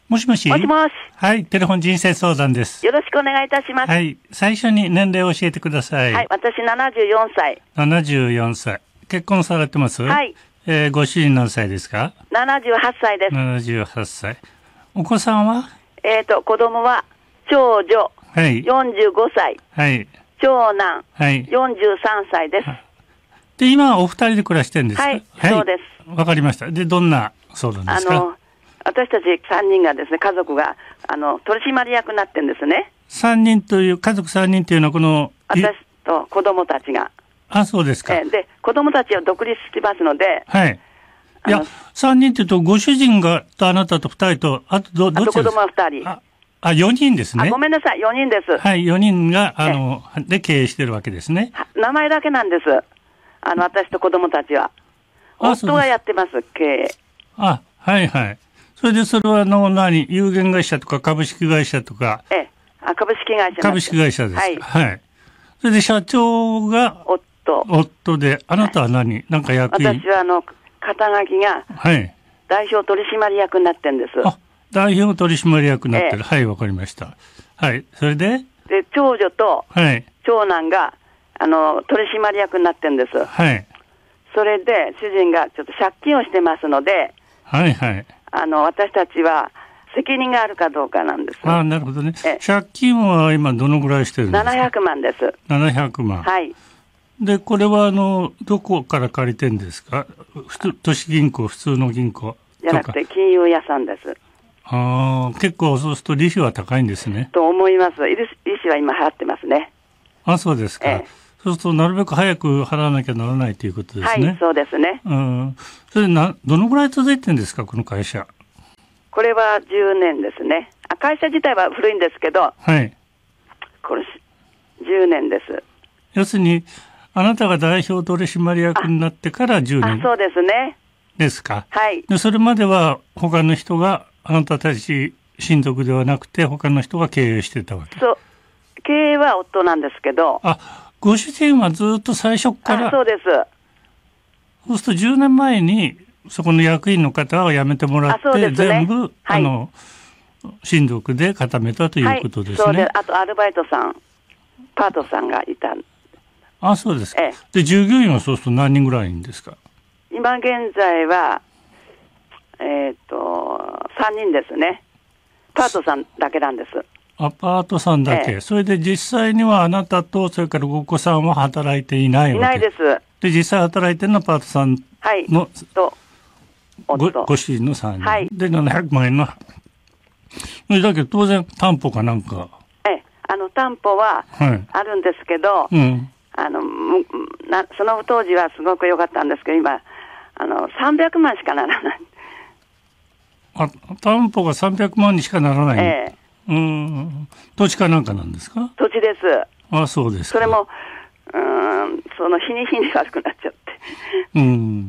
もしもし。 もしもし。 はい、テレフォン人生相談です。 よろしくお願いいたします。 はい、最初に年齢を教えてください。 はい、私74歳。 74歳。結婚されてます？ はい。 ご主人何歳ですか ？78歳です。 78歳。お子さんは？ 子供は、長女、 はい、 45歳。 はい。 長男、 はい、 43歳です。 で、今お二人で暮らしてるんですか？ はい、そうです。 わかりました。で、どんな相談ですか？ 私たち3人がですね、家族が、取締役になってるんですね。 3人という、家族3人というのはこの、 私と子供たちが。 あ、そうですか。 で、子供たちは独立してますので。 はい。いや、3人というと、ご主人が、とあなたと2人と、あとどっちですか？あと子供は2人。 4人ですね。 ごめんなさい、4人です。 はい、4人が、で経営してるわけですね。 名前だけなんです。私と子供たちは。夫がやってます、経営。 はいはい。それでそれは有限会社とか株式会社とか。 株式会社。 株式会社です。 はい。 はい。それで社長が夫で、あなたは何？なんか役員？ 私は肩書きが、 はい。 代表取締役になってるんです。 代表取締役になってる。はい、わかりました。はい。それで？ で、長女と長男が、取締役になってるんです。 はい。 それで、主人がちょっと借金をしてますので、 はいはい。 私たちは責任があるかどうかなんです。 なるほどね。借金は今どのぐらいしてるんですか ？700万です。 700万。 はい。 で、これはどこから借りてんですか？都市銀行、普通の銀行じゃなくて金融屋さんです。 結構そうすると利子は高いんですね。 と思います。利子は今払ってますね。 そうですか。そうするとなるべく早く払わなきゃならないということですね。 はい、そうですね。 それどのぐらい続いてるんですか、この会社？ これは10年ですね。会社自体は古いんですけど、 はい。 これ10年です。 要するに、あなたが代表取締役になってから10年。 そうですね。 ですか。 はい。 で、それまでは他の人が、あなたたち親族ではなくて他の人が経営してたわけ？ そう。経営は夫なんですけど。 ご主人はずっと最初から。 そうです。 そうすると10年前にそこの役員の方を辞めてもらって、全部、親族で固めたということですね。 そうです。あとアルバイトさん、パートさんがいた。 そうですか。で、従業員はそうすると何人ぐらいいるんですか？ 今現在は、3人ですね。パートさんだけなんです。 パートさんだけ。それで実際にはあなたと、それからお子さんは働いていないわけ？ いないです。 で、実際働いてるのはパートさんの、ご主人の3人。 はい。 で、700万円の。だけど当然担保かなんか。 担保はあるんですけど、その当時はすごく良かったんですけど、今、300万しかならない。 担保が300万にしかならない。土地かなんかなんですか？ 土地です。 そうですか。 それも、その日に日に悪くなっちゃって。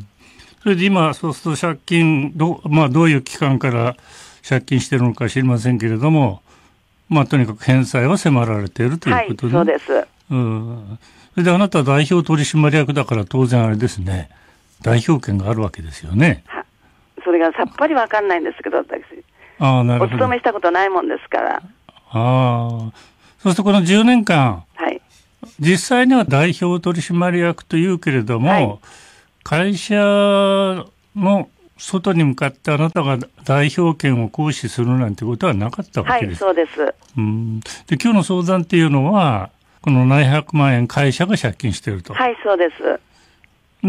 それで今、そうすると借金、どういう期間から借金してるのか知りませんけれども、とにかく返済を迫られているということで。 はい、そうです。 それであなたは代表取締役だから当然あれですね、代表権があるわけですよね。 それがさっぱりわかんないんですけど、私。 なるほど。 お勤めしたことないもんですから。 そうするとこの10年間、実際には代表取締役というけれども、会社の外に向かってあなたが代表権を行使するなんてことはなかったわけです。 はい、そうです。 で、今日の相談っていうのは、この700万円会社が借金していると。 はい、そうです。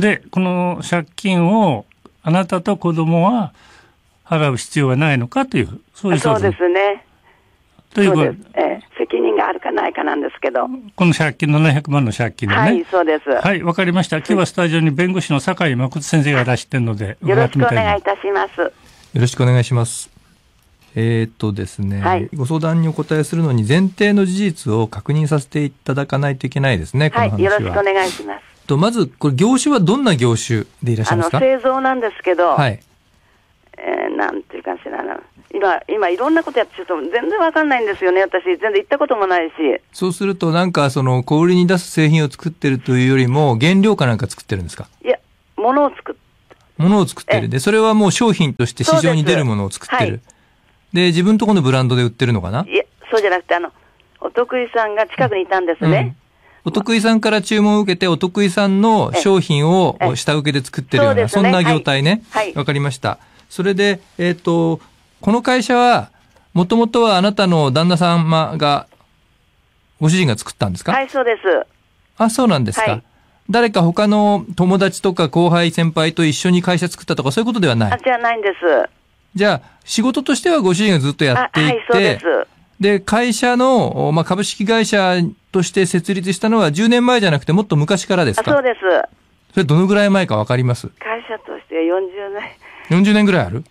で、この借金をあなたと子供は払う必要はないのかという、そういう相談。 そうですね。 ということで責任があるかないかなんですけど。 この借金、700万の借金でね。 はい、そうです。 はい、わかりました。今日はスタジオに弁護士の酒井誠先生がいらしているので、 よろしくお願いいたします。 よろしくお願いします。ですね、ご相談にお答えするのに前提の事実を確認させていただかないといけないですね、この話は。 はい、よろしくお願いします。 まず、これ業種はどんな業種でいらっしゃいますか？ 製造なんですけど、 はい。 なんていうかしらな。今いろんなことやってちょっと全然わかんないんですよね。私全然行ったこともないし。 そうすると小売りに出す製品を作ってるというよりも原料かなんか作ってるんですか？ いや、物を作ってる。 で、それはもう商品として市場に出るものを作ってる。 で、自分とこのブランドで売ってるのかな？ いや、そうじゃなくて、お得意さんが近くにいたんですね。 お得意さんから注文を受けて、お得意さんの商品を下請けで作ってるような、そんな業態ね。 はい。 わかりました。それで、この会社は、もともとはあなたの旦那様が、ご主人が作ったんですか？ はい、そうです。 あ、そうなんですか。はい、誰か他の友達とか後輩先輩と一緒に会社作ったとかそういうことではない？ じゃないんです。 じゃあ、仕事としてはご主人がずっとやっていて、はい、そうです。で、会社の、株式会社として設立したのは10年前じゃなくてもっと昔からですか？ そうです。 それどのぐらい前かわかります？ 会社として40 年。40年ぐらいある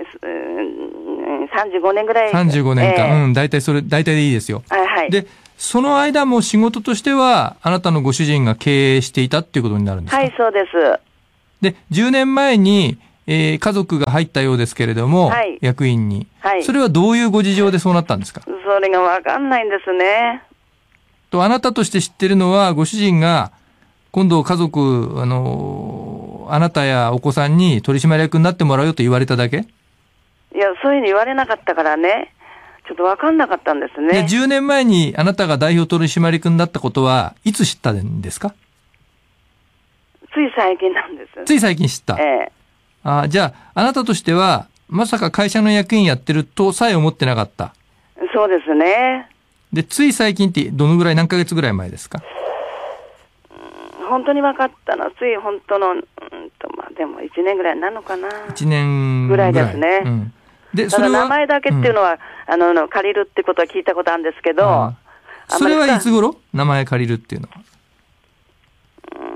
？35年ぐらい。 35年か。大体でいいですよ。 はい。 で、その間も仕事としては、あなたのご主人が経営していたっていうことになるんですか？ はい、そうです。 で、10年前に、家族が入ったようですけれども、はい、役員に。はい。それはどういうご事情でそうなったんですか？ それがわかんないんですね。 あなたとして知ってるのは、ご主人が、今度家族、あなたやお子さんに取締役になってもらうよと言われただけ？ いや、そういうふうに言われなかったからね。ちょっとわかんなかったんですね。 で、10年前にあなたが代表取締役になったことは、いつ知ったんですか？ つい最近なんです。 つい最近知った。じゃあ、あなたとしては、まさか会社の役員やってるとさえ思ってなかった。 そうですね。 で、つい最近ってどのぐらい、何ヶ月ぐらい前ですか？ 本当に分かったの。つい本当の、でも1年ぐらいなのかな。 1年ぐらいですね。 で、 それは名前だけっていうのは、借りるってことは聞いたことあるんですけど。 それはいつ頃？名前借りるっていうのは。 名前は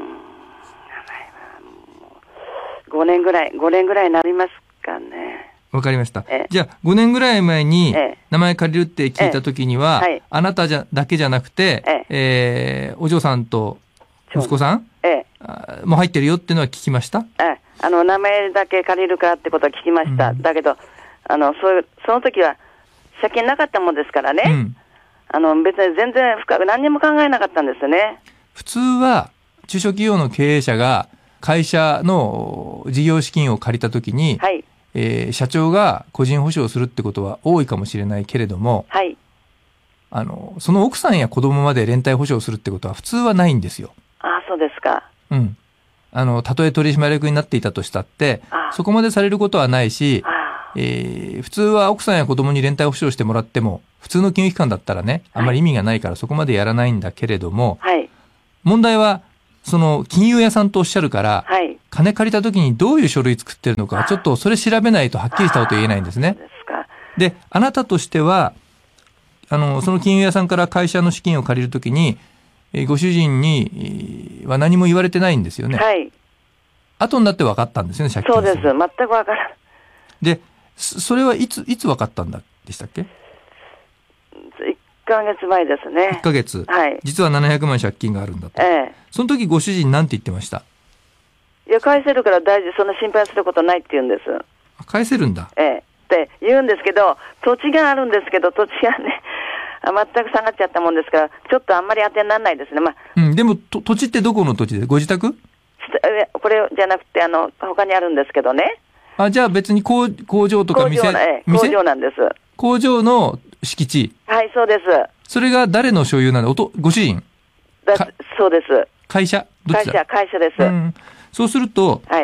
もう5年ぐらいになりますかね。 わかりました。じゃあ、5年ぐらい前に、名前借りるって聞いたときには、あなただけじゃなくて、お嬢さんと息子さんも入ってるよっていうのは聞きました？ 名前だけ借りるからってことは聞きました。だけど、その時は借金なかったもんですからね。別に全然深く何にも考えなかったんですね。 普通は、中小企業の経営者が会社の事業資金を借りたときに、はい、社長が個人保証するってことは多いかもしれないけれども、はい、その奥さんや子供まで連帯保証するってことは普通はないんですよ。 あ、そうですか。 たとえ取締役になっていたとしたって、そこまでされることはないし、普通は奥さんや子供に連帯保証してもらっても、普通の金融機関だったらね、あんまり意味がないからそこまでやらないんだけれども、はい、問題は、その金融屋さんとおっしゃるから、はい、金借りた時にどういう書類作ってるのか、ちょっとそれ調べないとはっきりしたこと言えないんですね。で、あなたとしては、その金融屋さんから会社の資金を借りるときに、ご主人には何も言われてないんですよね。はい。後になって分かったんですよね、借金。 そうです。全く分からない。 で、それはいつ分かったんでしたっけ？1 ヶ月前ですね。 1ヶ月。 はい。 実は700万借金があるんだと。その時ご主人なんて言ってました？ いや、返せるから大事、そんな心配することないって言うんです。 返せるんだ。 って言うんですけど、土地があるんですけど、土地がね、全く下がっちゃったもんですから、ちょっとあんまり当てにならないですね。 でも、土地ってどこの土地で？ご自宅？ これじゃなくて、他にあるんですけどね。 じゃあ別に工場とか店？ 工場なんです。 工場の敷地？ はい、そうです。 それが誰の所有なの？ご主人？ そうです。 会社？どっちだ？ 会社です。 そうすると、はい、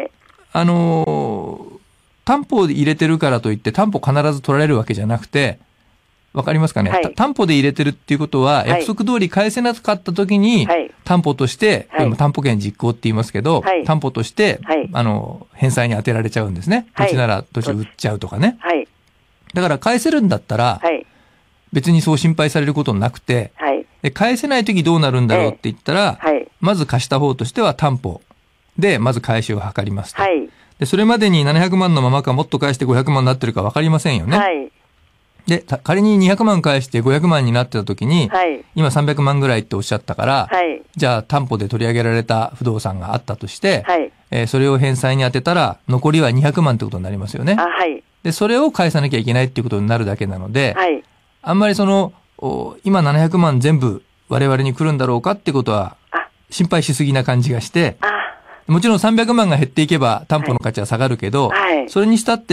担保で入れてるからといって担保必ず取られるわけじゃなくて、わかりますかね、はい、担保で入れてるっていうことは、約束通り返せなかった時に、はい、担保として、はい、担保権実行って言いますけど、はい、担保として、はい、返済に当てられちゃうんですね。土地なら土地売っちゃうとかね。はい、だから返せるんだったら、はい、別にそう心配されることなくて、はい、で返せない時どうなるんだろうって言ったら、はい、まず貸した方としては担保で、まず返しを図りますと。はい、でそれまでに700万のままかもっと返して500万になってるか分かりませんよね。はい、で、仮に200万返して500万になってた時に、はい、今300万ぐらいっておっしゃったから、はい、じゃあ担保で取り上げられた不動産があったとして、はいそれを返済に当てたら残りは200万ってことになりますよね。はい、で、それを返さなきゃいけないっていうことになるだけなので、はい、あんまり今700万全部我々に来るんだろうかってことは心配しすぎな感じがして、もちろん300万が減っていけば担保の価値は下がるけど、はい、それにしたって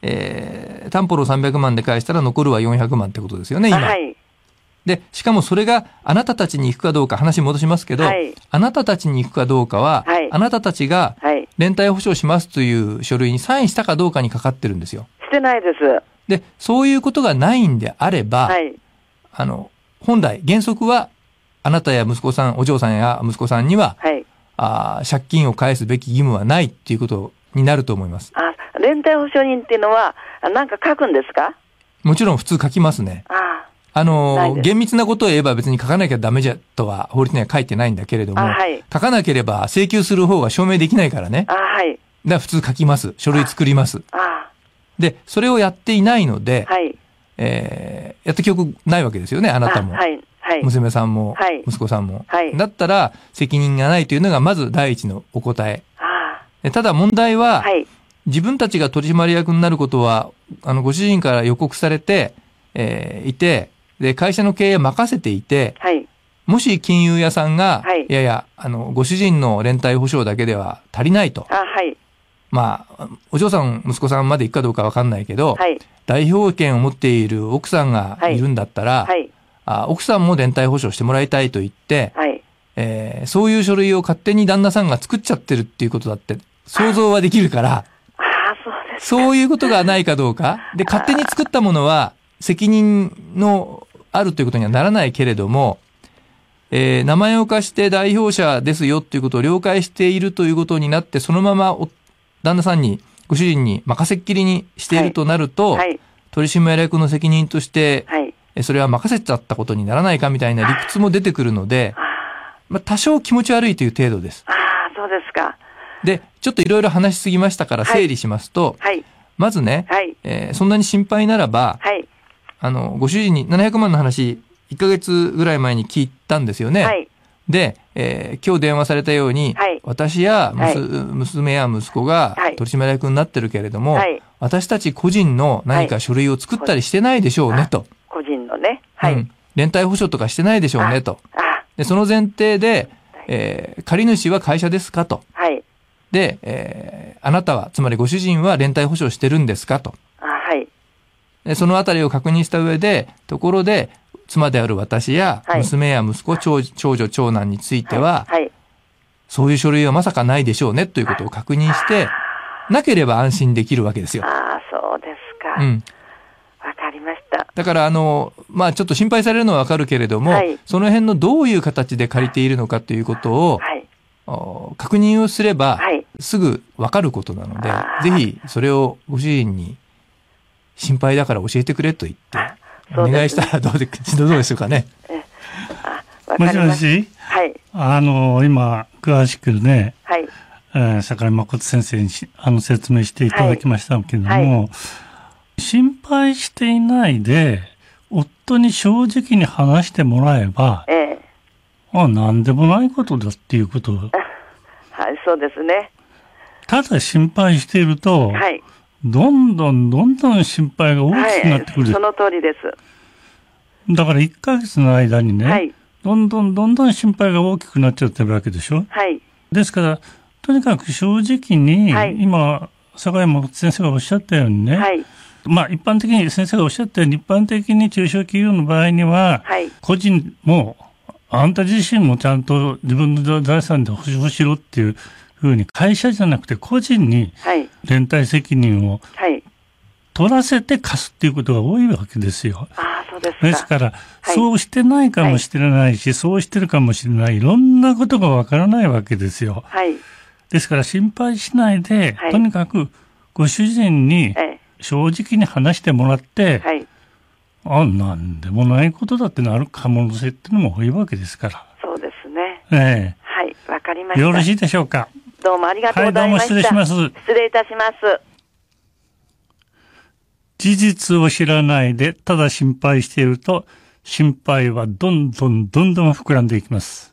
担保の300万で返したら残るは400万ってことですよね、今。 はい。 で、しかもそれがあなたたちに行くかどうか、話戻しますけど、はい、あなたたちに行くかどうかは、はい、あなたたちが連帯保証しますという書類にサインしたかどうかにかかってるんですよ。 してないです。 で、そういうことがないんであれば、はい、本来、原則は、あなたや息子さん、お嬢さんや息子さんには、はい、借金を返すべき義務はないっていうことになると思います。 連帯保証人っていうのは、何か書くんですか？ もちろん普通書きますね。厳密なことを言えば別に書かなきゃダメじゃとは法律には書いてないんだけれども、はい、書かなければ請求する方が証明できないからね。はい。だから普通書きます。書類作ります。で、それをやっていないので、はい、やった記憶ないわけですよね、あなたも。はい。はい、娘さんも、はい、息子さんも、はい。だったら責任がないというのがまず第一のお答え。ただ問題は、はい、自分たちが取締役になることは、ご主人から予告されて、いて、で、会社の経営任せていて、はい、もし金融屋さんが、はい、いやいや、ご主人の連帯保証だけでは足りないと。はい、まあ、お嬢さん、息子さんまで行くかどうかわかんないけど、はい、代表権を持っている奥さんがいるんだったら、はいはい、奥さんも連帯保証してもらいたいと言って、はい、そういう書類を勝手に旦那さんが作っちゃってるっていうことだって想像はできるから、そういうことがないかどうか。で、勝手に作ったものは責任のあるということにはならないけれども、名前を貸して代表者ですよということを了解しているということになって、そのまま旦那さんに、ご主人に任せっきりにしているとなると、はいはい、取締役の責任として、はい、それは任せちゃったことにならないかみたいな理屈も出てくるので、まあ、多少気持ち悪いという程度です。 そうですか。 で、ちょっといろいろ話しすぎましたから整理しますと、はい、まずね、はい、そんなに心配ならば、はい、ご主人に700万の話、1ヶ月ぐらい前に聞いたんですよね。はい、で、今日電話されたように、はい、私や、はい、娘や息子が取締役になってるけれども、はい、私たち個人の何か書類を作ったりしてないでしょうね、と。 個人のね。はい。 連帯保証とかしてないでしょうね、と。で、その前提で、借り主は会社ですかと。はい。で、あなたは、つまりご主人は連帯保証してるんですかと。はい。で、そのあたりを確認した上で、ところで、妻である私や、娘や息子、長女、長男については、はい。そういう書類はまさかないでしょうね、ということを確認して、なければ安心できるわけですよ。 そうですか。うん。わかりました。 だから、まあ、ちょっと心配されるのはわかるけれども、はい、その辺のどういう形で借りているのかということを、はい、確認をすれば、はい、すぐわかることなので、ぜひそれをご主人に心配だから教えてくれと言って、お願いしたらどうでしょうかね。 もしもし、はい、今詳しくね、はい、坂井誠先生に説明していただきましたけれども、はいはい、心配していないで夫に正直に話してもらえば、何でもないことだっていうことはい、 そうですね。 ただ心配していると、はい、どんどん心配が大きくなってくる、はい、 その通りです。 だから1ヶ月の間にね、はい、どんどん心配が大きくなっちゃってるわけでしょ。はい。ですから、とにかく正直に、はい、今、坂井誠先生がおっしゃったようにね、はい、まあ一般的に、先生がおっしゃったように、一般的に中小企業の場合には、はい、個人も、あんた自身もちゃんと自分の財産で保証しろっていうふうに、会社じゃなくて個人に連帯責任を取らせて貸すっていうことが多いわけですよ。ですから、はい、そうしてないかもしれないし、はい、そうしてるかもしれない、いろんなことがわからないわけですよ。はい、ですから心配しないで、はい、とにかくご主人に正直に話してもらって、はい、なんでもないことだってなる可能性っていうのも多いわけですから。 そうですね。はい、わかりました。 よろしいでしょうか。 どうもありがとうございました。はい、 どうも失礼します。 失礼いたします。 事実を知らないでただ心配していると、心配はどんどん膨らんでいきます。